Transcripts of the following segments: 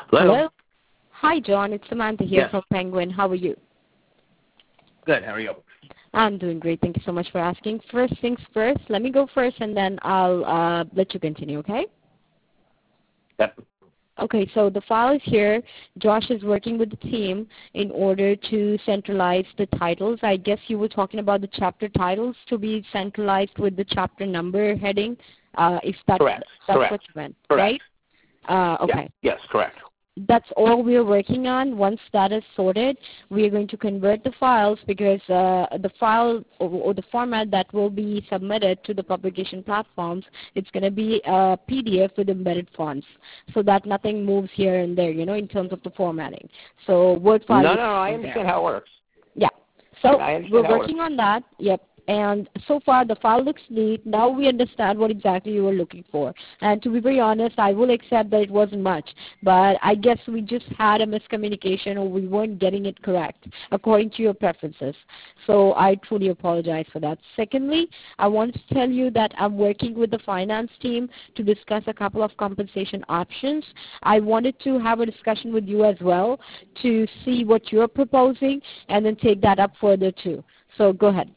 Hello. Hello. Hi, John. It's Samantha here Yes. from Penguin. How are you? Good. How are you? I'm doing great. Thank you so much for asking. First things first, let me go first, and then I'll let you continue, okay? Yep. Okay, so the file is here. Josh is working with the team in order to centralize the titles. I guess you were talking about the chapter titles to be centralized with the chapter number heading, if that's Correct. what you meant, Correct. right? Okay. Yeah. Yes, correct. That's all we are working on. Once that is sorted, we are going to convert the files because the file or the format that will be submitted to the publication platforms, it's going to be a PDF with embedded fonts so that nothing moves here and there, in terms of the formatting. So Word file. No, I understand how it works. Yeah. So we're how it working works. on that. Yep. And so far the file looks neat. Now we understand what exactly you were looking for. And to be very honest, I will accept that it wasn't much. But I guess we just had a miscommunication or we weren't getting it correct according to your preferences. So I truly apologize for that. Secondly, I want to tell you that I'm working with the finance team to discuss a couple of compensation options. I wanted to have a discussion with you as well to see what you're proposing and then take that up further too. So go ahead.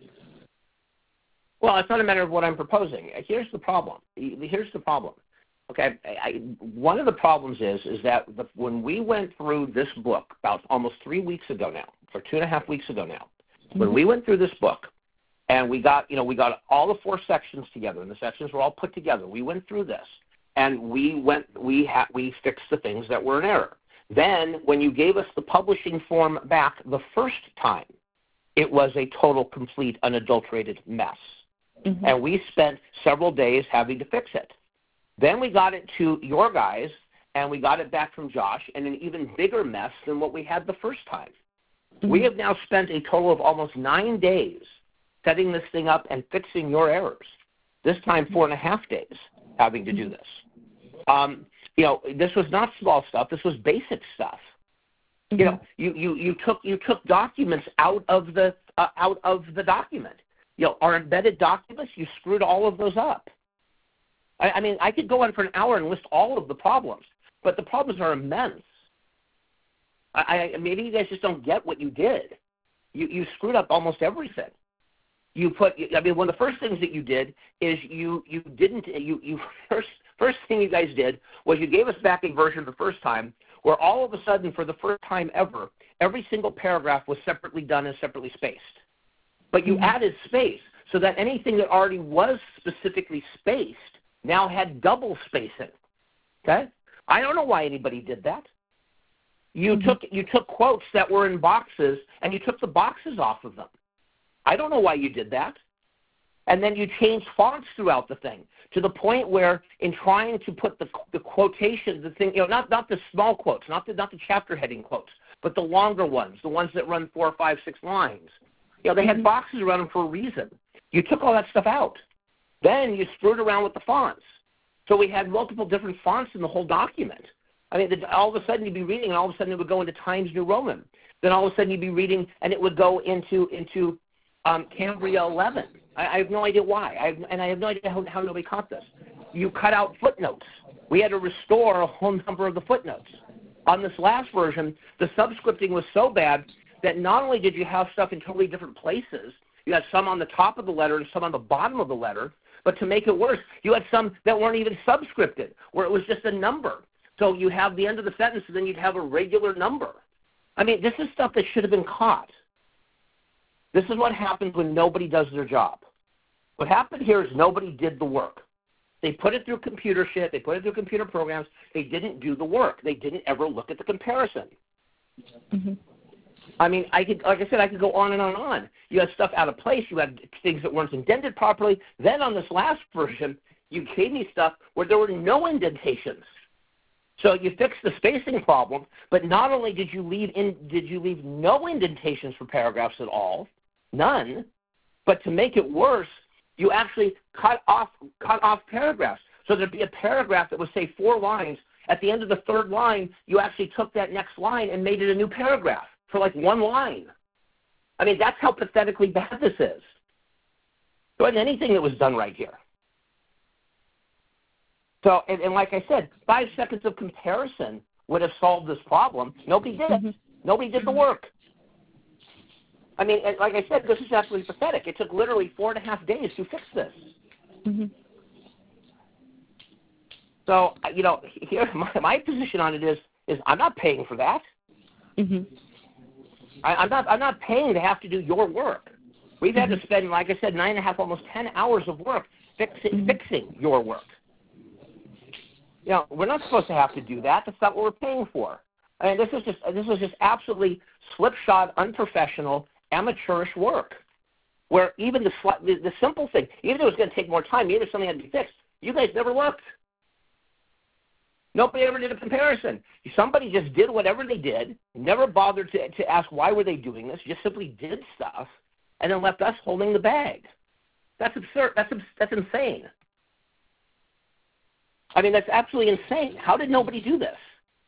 Well, it's not a matter of what I'm proposing. Here's the problem. Okay, one of the problems is that when we went through this book about almost 3 weeks ago now, or 2.5 weeks ago now, when we went through this book and we got all the 4 sections together, and the sections were all put together. We went through this and we fixed the things that were in error. Then when you gave us the publishing form back the first time, it was a total, complete, unadulterated mess. And we spent several days having to fix it. Then we got it to your guys, and we got it back from Josh in an even bigger mess than what we had the first time. We have now spent a total of almost 9 days setting this thing up and fixing your errors. This time 4.5 days having to do this. This was not small stuff. This was basic stuff. You took documents out of the document. Our embedded documents, you screwed all of those up. I mean, I could go on for an hour and list all of the problems, but the problems are immense. Maybe you guys just don't get what you did. You screwed up almost everything. One of the first things that you did is first thing you guys did was you gave us back a version the first time where all of a sudden, for the first time ever, every single paragraph was separately done and separately spaced. But you added space so that anything that already was specifically spaced now had double spacing. Okay? I don't know why anybody did that. You took quotes that were in boxes and you took the boxes off of them. I don't know why you did that. And then you changed fonts throughout the thing to the point where, in trying to put the quotation, the thing, not the small quotes, not the chapter heading quotes, but the longer ones, the ones that run 4, 5, 6 lines. They had boxes around them for a reason. You took all that stuff out. Then you screwed around with the fonts. So we had multiple different fonts in the whole document. I mean, all of a sudden you'd be reading, and all of a sudden it would go into Times New Roman. Then all of a sudden you'd be reading, and it would go into Cambria 11. I have no idea why, and I have no idea how nobody caught this. You cut out footnotes. We had to restore a whole number of the footnotes. On this last version, the subscripting was so bad that not only did you have stuff in totally different places, you had some on the top of the letter and some on the bottom of the letter, but to make it worse, you had some that weren't even subscripted, where it was just a number. So you have the end of the sentence, and then you'd have a regular number. I mean, this is stuff that should have been caught. This is what happens when nobody does their job. What happened here is nobody did the work. They put it through computer shit. They put it through computer programs. They didn't do the work. They didn't ever look at the comparison. I mean, like I said, I could go on and on and on. You had stuff out of place. You had things that weren't indented properly. Then on this last version, you gave me stuff where there were no indentations. So you fixed the spacing problem, but not only did you leave no indentations for paragraphs at all, none, but to make it worse, you actually cut off paragraphs. So there'd be a paragraph that would say 4 lines. At the end of the 3rd line, you actually took that next line and made it a new paragraph for like 1 line. I mean, that's how pathetically bad this is. There wasn't anything that was done right here. So, and like I said, 5 seconds of comparison would have solved this problem. Nobody did it. Nobody did the work. I mean, like I said, this is absolutely pathetic. It took literally 4.5 days to fix this. So, here my position on it is I'm not paying for that. I'm not paying to have to do your work. We've had to spend, like I said, 9.5, almost 10 hours of work fixing your work. We're not supposed to have to do that. That's not what we're paying for. I mean, this was just absolutely slipshod, unprofessional, amateurish work. Where even the simple thing, even if it was going to take more time, even if something had to be fixed, you guys never looked. Nobody ever did a comparison. Somebody just did whatever they did, never bothered to ask why were they doing this, just simply did stuff, and then left us holding the bag. That's absurd. That's insane. I mean, that's absolutely insane. How did nobody do this?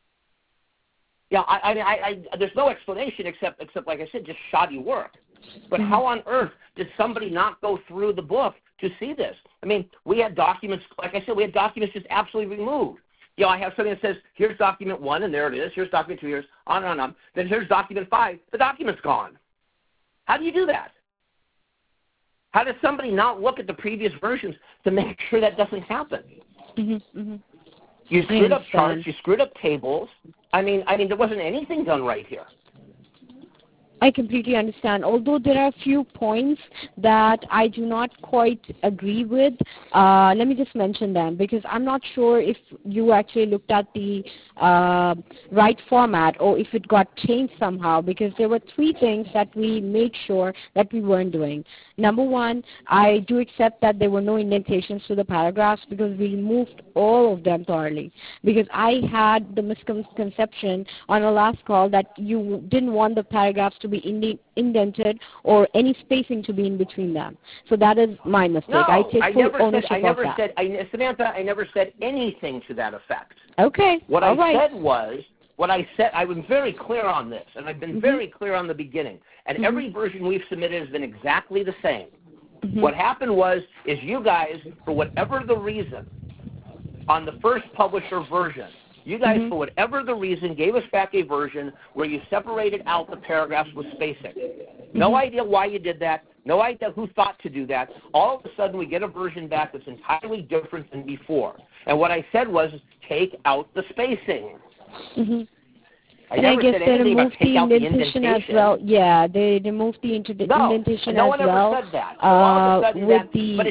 There's no explanation except like I said, just shoddy work. But how on earth did somebody not go through the book to see this? I mean, we had documents, like I said, just absolutely removed. I have something that says, here's document 1, and there it is. Here's document 2, here's on and on. Then here's document 5. The document's gone. How do you do that? How does somebody not look at the previous versions to make sure that doesn't happen? You screwed up charts. You screwed up tables. I mean, there wasn't anything done right here. I completely understand. Although there are a few points that I do not quite agree with, let me just mention them because I'm not sure if you actually looked at the right format or if it got changed somehow, because there were 3 things that we made sure that we weren't doing. Number 1, I do accept that there were no indentations to the paragraphs because we removed all of them thoroughly, because I had the misconception on our last call that you didn't want the paragraphs to be indented or any spacing to be in between them. So that is my mistake. No, I take full ownership of that. Samantha, I never said anything to that effect. Okay. What I said, I was very clear on this, and I've been very clear on the beginning. And every version we've submitted has been exactly the same. What happened is you guys, for whatever the reason, on the first publisher version, you guys, for whatever the reason, gave us back a version where you separated out the paragraphs with spacing. No idea why you did that. No idea who thought to do that. All of a sudden, we get a version back that's entirely different than before. And what I said was, take out the spacing. I never said anything about take out the indentation as well. Yeah, they removed the indentation as well. No one ever said that. All of a sudden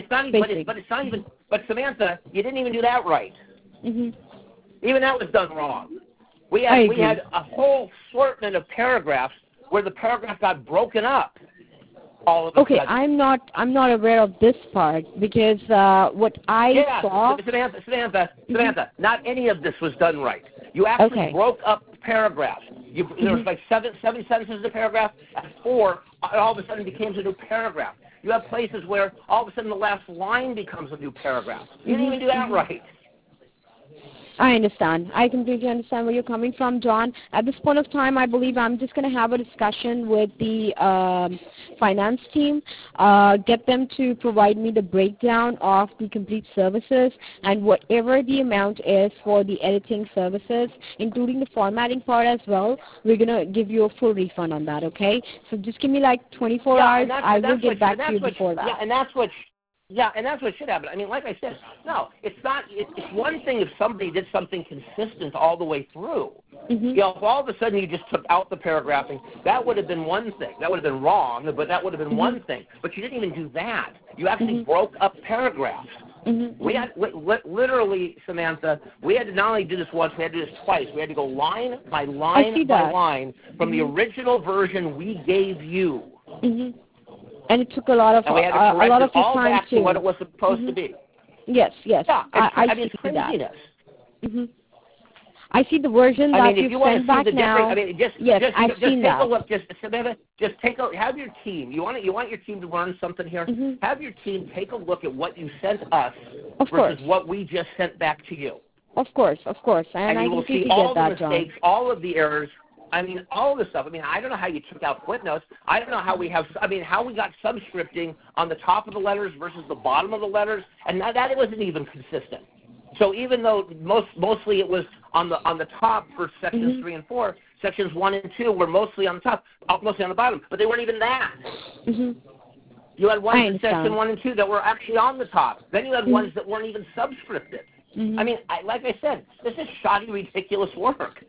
but Samantha, you didn't even do that right. Even that was done wrong. We had a whole assortment of paragraphs where the paragraph got broken up. All of a sudden. I'm not aware of this part because what I saw. Samantha, not any of this was done right. You actually broke up paragraphs. There was like seven sentences in a paragraph, and 4 all of a sudden becomes a new paragraph. You have places where all of a sudden the last line becomes a new paragraph. You didn't even do that right. I understand. I completely understand where you're coming from, John. At this point of time, I believe I'm just going to have a discussion with the finance team, get them to provide me the breakdown of the complete services and whatever the amount is for the editing services, including the formatting part as well. We're going to give you a full refund on that, okay? So just give me like 24 hours. I will get back to you before that. Yeah, and that's what should happen. I mean, like I said, no, it's not. It's one thing if somebody did something consistent all the way through. If all of a sudden you just took out the paragraphing, that would have been one thing. That would have been wrong, but that would have been one thing. But you didn't even do that. You actually broke up paragraphs. We had literally, Samantha, we had to not only do this once, we had to do this twice. We had to go line by line by line from the original version we gave you. And it took a lot of and we had to correct a lot of it all time back to what it was supposed to be. Yes. Yeah, I mean, it's craziness. I see the version that you've sent back now. I've seen that. Take a look. Just take a. Have your team. You want your team to learn something here. Have your team take a look at what you sent us versus what we just sent back to you. Of course, and you will see all the mistakes, all of the errors. I mean, all of the stuff. I mean, I don't know how you took out footnotes. I don't know how we have. I mean, how we got subscripting on the top of the letters versus the bottom of the letters, and that it wasn't even consistent. So even though mostly it was on the top for sections 3 and 4. Sections 1 and 2 were mostly on the top, mostly on the bottom, but they weren't even that. You had ones in section 1 and 2 that were actually on the top. Then you had ones that weren't even subscripted. I mean, like I said, this is shoddy, ridiculous work.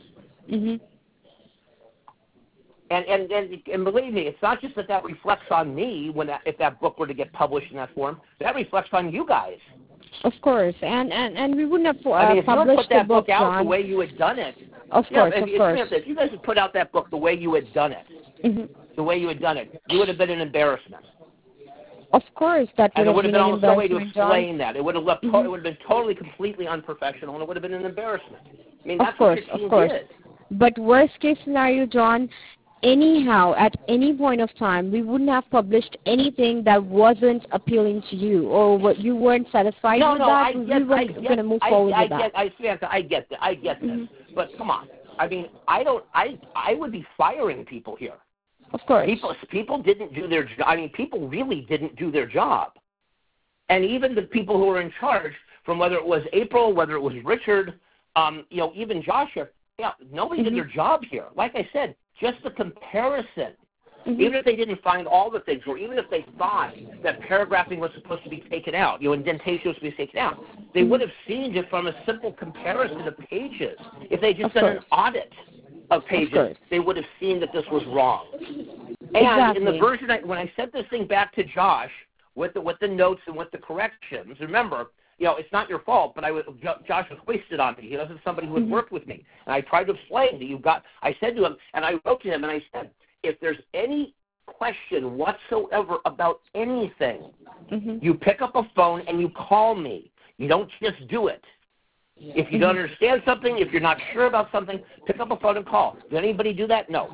And believe me, it's not just that reflects on me if that book were to get published in that form. That reflects on you guys. Of course, and we wouldn't have if published you put that the book out John. The way you had done it. Of course. If you guys had put out that book the way you had done it, the way you had done it, you would have been an embarrassment. Of course, that would have been an embarrassment, no way to explain John. that. It would have looked. It would have been totally, completely unprofessional, and it would have been an embarrassment. I mean, that's what your team did. But worst case scenario, John, anyhow, at any point of time, we wouldn't have published anything that wasn't appealing to you, or what you weren't satisfied with that. We weren't going to move forward with that. I get this. But come on. I mean, I would be firing people here. Of course. People didn't do their job. I mean, people really didn't do their job. And even the people who were in charge, from whether it was April, whether it was Richard, even Joshua, nobody did their job here. Like I said, just the comparison. Even if they didn't find all the things, or even if they thought that paragraphing was supposed to be taken out, indentation was supposed to be taken out, they would have seen it from a simple comparison of pages. If they just done an audit of pages, they would have seen that this was wrong. And in the version, when I sent this thing back to Josh with the notes and with the corrections, remember, it's not your fault, but Josh was wasted on me. He wasn't somebody who had worked with me. And I tried to explain that I said to him, and I wrote to him, and I said, if there's any question whatsoever about anything, you pick up a phone and you call me. You don't just do it. If you don't understand something, if you're not sure about something, pick up a phone and call. Did anybody do that? No.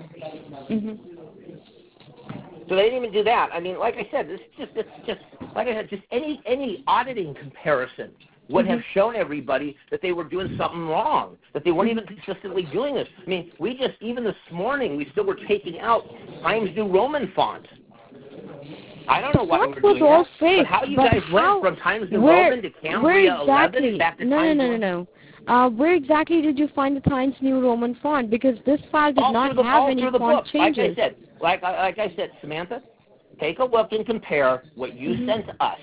So they didn't even do that. I mean, like I said, just any auditing comparison would have shown everybody that they were doing something wrong, that they weren't even consistently doing this. I mean, even this morning, we still were taking out Times New Roman font. I don't know why we were doing that, but how you guys went from Times New Roman to Cambria 11 and back to Times New Roman? Where exactly did you find the Times New Roman font? Because this file did not have any font changes. Like I said, Samantha, take a look and compare what you sent us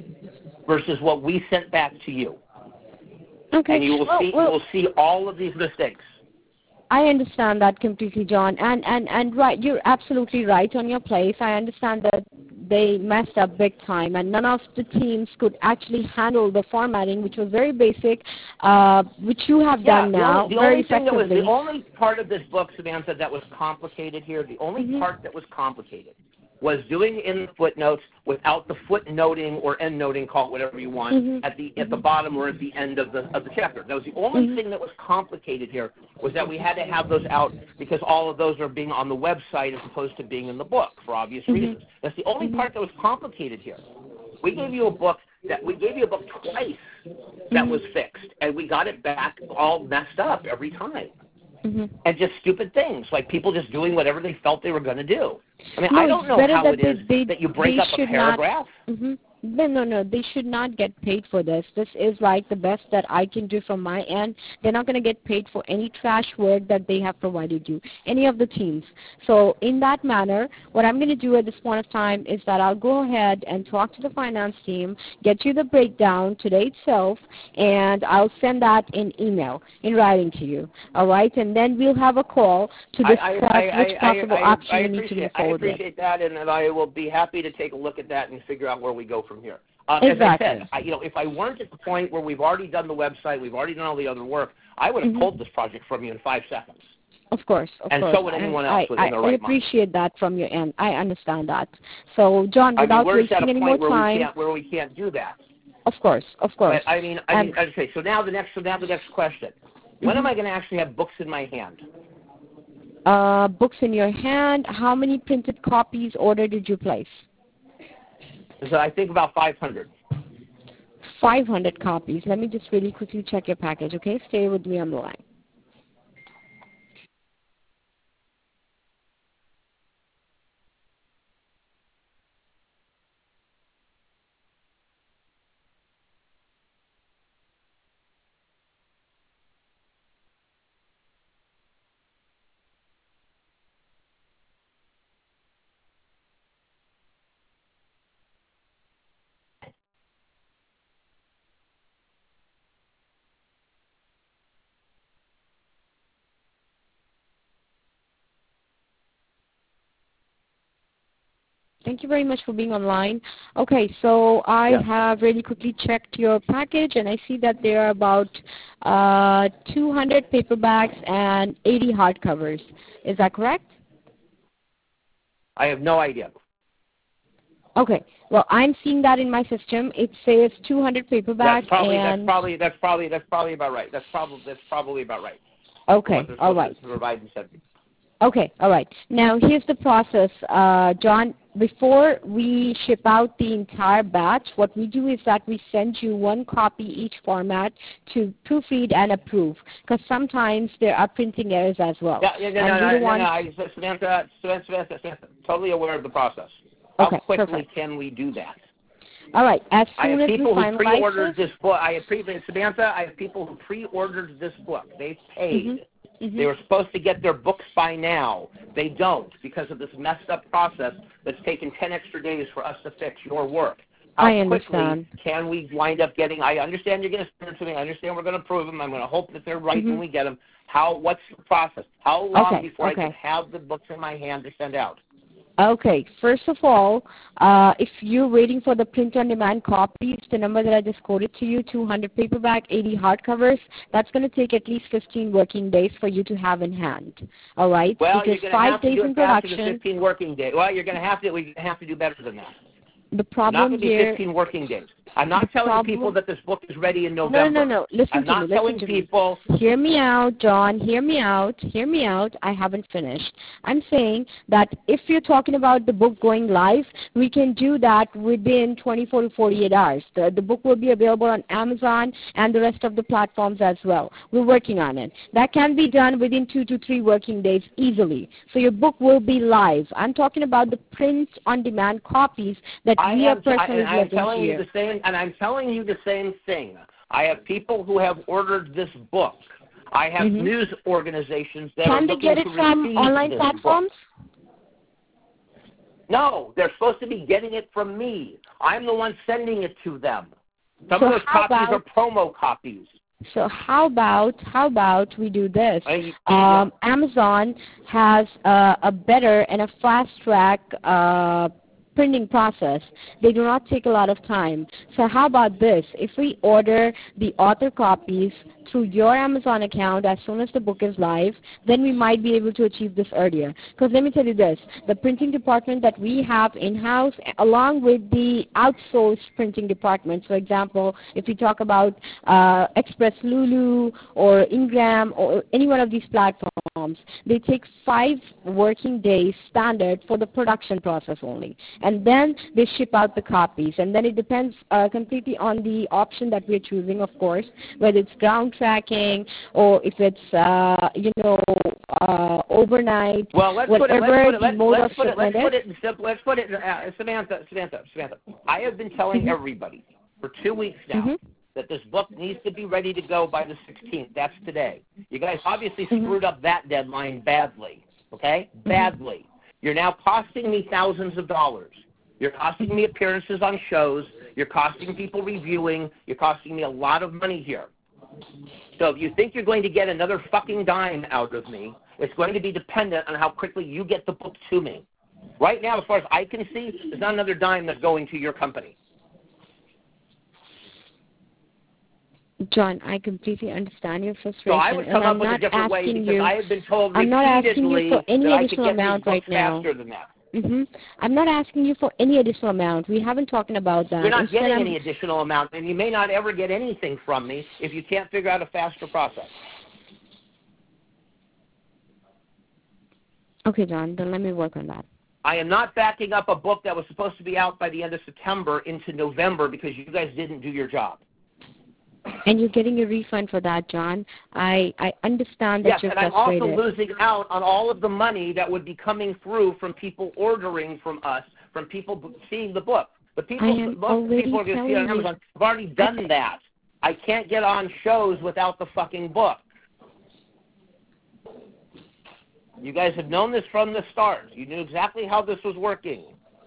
versus what we sent back to you. Okay. And you will see all of these mistakes. I understand that completely, John. And right, you're absolutely right on your place. I understand that they messed up big time, and none of the teams could actually handle the formatting, which was very basic, which you have done now very effectively. The only part of this book, Samantha, that was complicated here, the only part that was complicated was doing in the footnotes without the footnoting or endnoting, call it whatever you want, at the bottom or at the end of the chapter. That was the only thing that was complicated here, was that we had to have those out because all of those are being on the website as opposed to being in the book for obvious reasons. That's the only part that was complicated here. We gave you a book twice that was fixed, and we got it back all messed up every time. And just stupid things, like people just doing whatever they felt they were going to do. I mean, I don't know how it is that you break up a paragraph. No, they should not get paid for this. This is like the best that I can do from my end. They're not going to get paid for any trash work that they have provided you, any of the teams. So in that manner, what I'm going to do at this point of time is that I'll go ahead and talk to the finance team, get you the breakdown today itself, and I'll send that in email, in writing to you. All right? And then we'll have a call to discuss which possible option we need to move forward with. I appreciate that, and I will be happy to take a look at that and figure out where we go from here. Exactly. As I said, if I weren't at the point where we've already done the website, we've already done all the other work, I would have pulled this project from you in 5 seconds. Of course. And so would anyone else within their right mind. I appreciate that from your end. I understand that. So, John, without wasting any more time, where we can't do that. Of course. But, okay. So now the next question: when am I going to actually have books in my hand? Books in your hand. How many printed copies order did you place? So I think about 500. 500 copies. Let me just really quickly check your package, okay? Stay with me on the line. Thank you very much for being online. Okay, so I have really quickly checked your package, and I see that there are about 200 paperbacks and 80 hardcovers. Is that correct? I have no idea. Okay. Well, I'm seeing that in my system. It says 200 paperbacks That's probably about right. That's probably about right. Okay. All right. To provide and send. Okay. All right. Now, here's the process, John. Before we ship out the entire batch, what we do is that we send you one copy each format to proofread and approve, because sometimes there are printing errors as well. Samantha, totally aware of the process. Okay, How quickly perfect. can we do that? All right. As soon as we finalize who pre-ordered this book. Samantha, I have people who pre-ordered this book. They've paid. They were supposed to get their books by now. They don't because of this messed up process that's taken 10 extra days for us to fix your work. I understand. Quickly can we wind up getting, I understand you're going to send them to me. I understand we're going to prove them. I'm going to hope that they're right when we get them. What's the process? How long before I can have the books in my hand to send out? Okay. First of all, if you're waiting for the print-on-demand copies, the number that I just quoted to you, 200 paperback, 80 hardcovers, that's going to take at least 15 working days for you to have in hand. All right? Well, because you're going to have 5 days to do in it faster production. than 15 working days. Well, we're going to have to do better than that. The problem not going to be 15 working days. I'm not telling people that this book is ready in November. No. Listen to me. I'm not telling people. Hear me out, John. Hear me out. I haven't finished. I'm saying that if you're talking about the book going live, we can do that within 24 to 48 hours. The book will be available on Amazon and the rest of the platforms as well. We're working on it. That can be done within 2 to 3 working days easily. So your book will be live. I'm talking about the print-on-demand copies that we are personally delivering to you. And I'm telling you the same thing. I have people who have ordered this book. I have news organizations that are looking to receive this book. Can they get it from online platforms? No, they're supposed to be getting it from me. I'm the one sending it to them. Some of those copies are promo copies. So how about we do this? Amazon has a better and a fast track printing process. They do not take a lot of time. So how about this? If we order the author copies through your Amazon account as soon as the book is live, then we might be able to achieve this earlier. Because let me tell you this, the printing department that we have in-house, along with the outsourced printing department, for example, if we talk about Express Lulu or Ingram or any one of these platforms, they take 5 working days standard for the production process only. And then they ship out the copies. And then it depends completely on the option that we're choosing, of course, whether it's ground tracking or if it's, overnight. Well, let's put it, Samantha, I have been telling everybody for 2 weeks now that this book needs to be ready to go by the 16th. That's today. You guys obviously screwed up that deadline badly, okay? Badly. You're now costing me thousands of dollars. You're costing me appearances on shows. You're costing people reviewing. You're costing me a lot of money here. So if you think you're going to get another fucking dime out of me, it's going to be dependent on how quickly you get the book to me. Right now, as far as I can see, there's not another dime that's going to your company. John, I completely understand your frustration. So I would come up with a different way because I have been told I'm not asking you for any additional amount right now. Faster than that. I'm not asking you for any additional amount. We haven't talked about that. You're not getting any additional amount, and you may not ever get anything from me if you can't figure out a faster process. Okay, John, then let me work on that. I am not backing up a book that was supposed to be out by the end of September into November because you guys didn't do your job. And you're getting a refund for that, John. I understand that you're frustrated. Yes, and I'm also losing out on all of the money that would be coming through from people ordering from us, from people seeing the book. Most of the people are going to see it on Amazon. I've already done that. I can't get on shows without the fucking book. You guys have known this from the start. You knew exactly how this was working.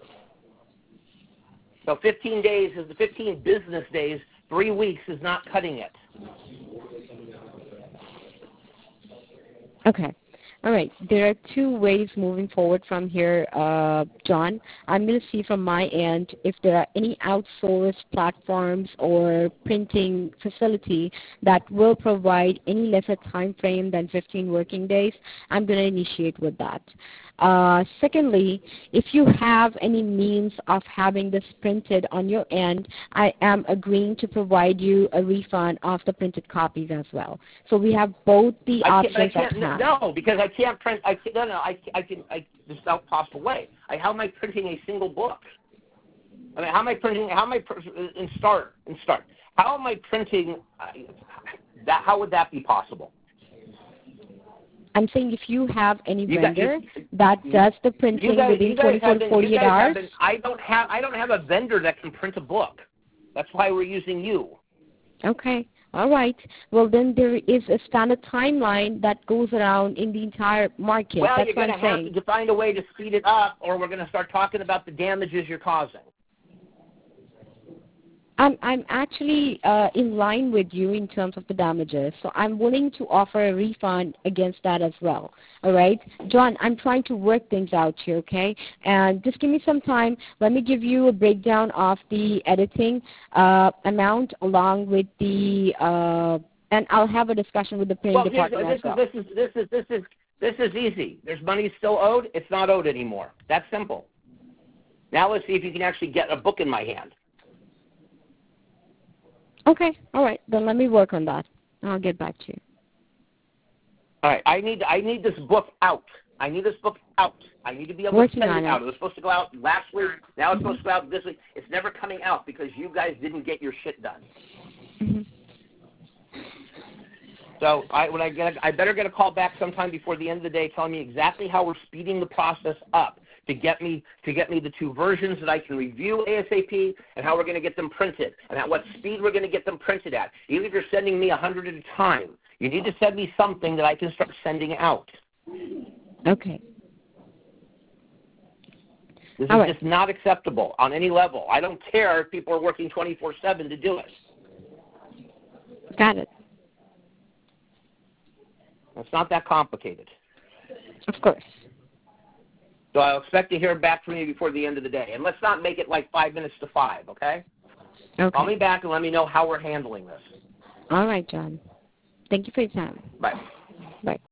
So 15 days is the 15 business days. 3 weeks is not cutting it. Okay. All right. There are two ways moving forward from here, John. I'm going to see from my end if there are any outsourced platforms or printing facility that will provide any lesser time frame than 15 working days. I'm going to initiate with that. Secondly, if you have any means of having this printed on your end, I am agreeing to provide you a refund of the printed copies as well. So we have both the options at hand. No, because I can't print. There's no possible way. How am I printing a single book? I mean, how am I printing? How am I in start? How am I printing that? How would that be possible? I'm saying if you have any vendor that does the printing within 24 to 48 hours. I don't have a vendor that can print a book. That's why we're using you. Okay. All right. Well, then there is a standard timeline that goes around in the entire market. Well, that's you're going to have to find a way to speed it up, or we're going to start talking about the damages you're causing. I'm actually in line with you in terms of the damages, so I'm willing to offer a refund against that as well. All right? John, I'm trying to work things out here, okay? And just give me some time. Let me give you a breakdown of the editing amount along with the and I'll have a discussion with the printing department as well. This is easy. There's money still owed. It's not owed anymore. That's simple. Now let's see if you can actually get a book in my hand. Okay, all right. Then let me work on that. I'll get back to you. All right. I need this book out. I need this book out. I need to be able to send it out. It was supposed to go out last week. Now it's supposed to go out this week. It's never coming out because you guys didn't get your shit done. Mm-hmm. So I better get a call back sometime before the end of the day telling me exactly how we're speeding the process up to get me the two versions that I can review ASAP, and how we're going to get them printed, and at what speed we're going to get them printed at. Even if you're sending me 100 at a time, you need to send me something that I can start sending out. Okay. This is just not acceptable on any level. I don't care if people are working 24/7 to do it. Got it. It's not that complicated. Of course. So I'll expect to hear back from you before the end of the day. And let's not make it like 5 minutes to 5, okay? Okay. Call me back and let me know how we're handling this. All right, John. Thank you for your time. Bye. Bye.